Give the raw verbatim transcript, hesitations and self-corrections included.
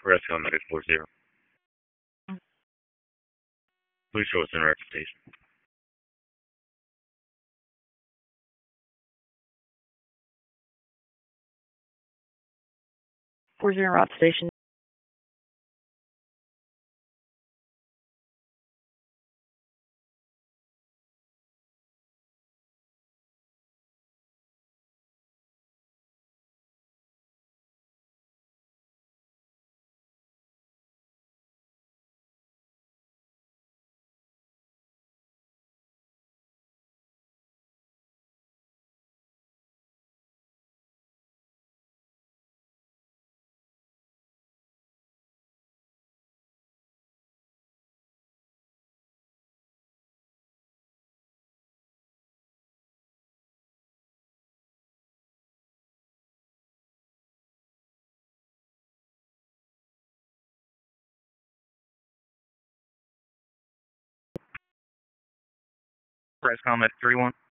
Rescue on Medic four zero. Please show us in our station. four zero route station. Press comment three one.